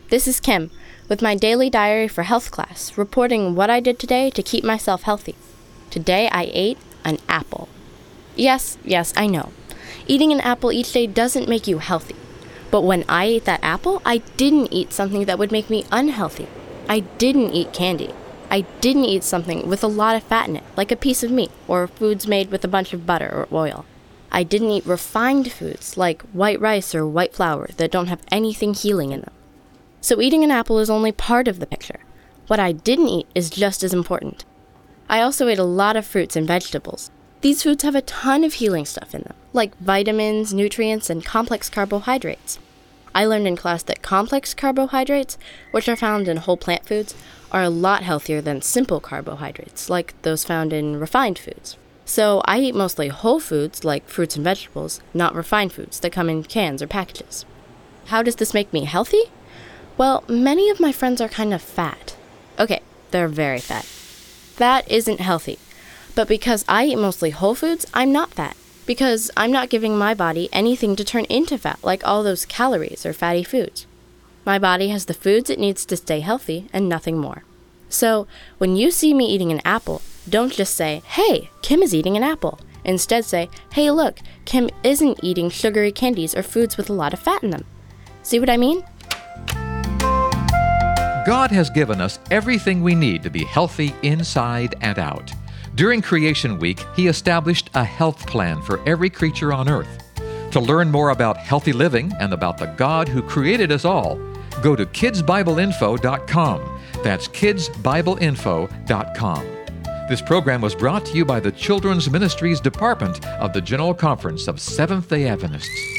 This is Kim with my daily diary for health class, reporting what I did today to keep myself healthy. Today I ate an apple. Yes, I know. Eating an apple each day doesn't make you healthy. But when I ate that apple, I didn't eat something that would make me unhealthy. I didn't eat candy. I didn't eat something with a lot of fat in it, like a piece of meat, or foods made with a bunch of butter or oil. I didn't eat refined foods, like white rice or white flour, that don't have anything healing in them. So eating an apple is only part of the picture. What I didn't eat is just as important. I also ate a lot of fruits and vegetables. These foods have a ton of healing stuff in them, like vitamins, nutrients, and complex carbohydrates. I learned in class that complex carbohydrates, which are found in whole plant foods, are a lot healthier than simple carbohydrates, like those found in refined foods. So I eat mostly whole foods, like fruits and vegetables, not refined foods that come in cans or packages. How does this make me healthy? Well, many of my friends are kind of fat. Okay, they're very fat. Fat isn't healthy. But because I eat mostly whole foods, I'm not fat. Because I'm not giving my body anything to turn into fat, like all those calories or fatty foods. My body has the foods it needs to stay healthy and nothing more. So, when you see me eating an apple, don't just say, "Hey, Kim is eating an apple." Instead say, "Hey, look, Kim isn't eating sugary candies or foods with a lot of fat in them." See what I mean? God has given us everything we need to be healthy inside and out. During Creation Week, He established a health plan for every creature on earth. To learn more about healthy living and about the God who created us all, go to kidsbibleinfo.com. That's kidsbibleinfo.com. This program was brought to you by the Children's Ministries Department of the General Conference of Seventh-day Adventists.